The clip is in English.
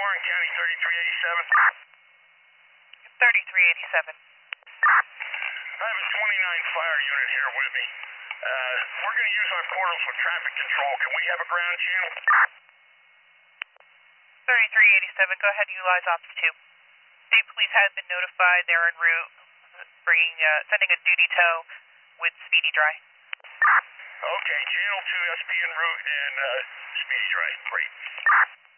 Warren County 3387. 3387. I have a 29 fire unit here with me. We're going to use our portals for traffic control. Can we have a ground channel? 3387, go ahead and utilize Ops 2. State Police has been notified. They're en route, sending a duty tow with Speedy Dry. Okay, channel 2 SP en route and Speedy Dry. Great.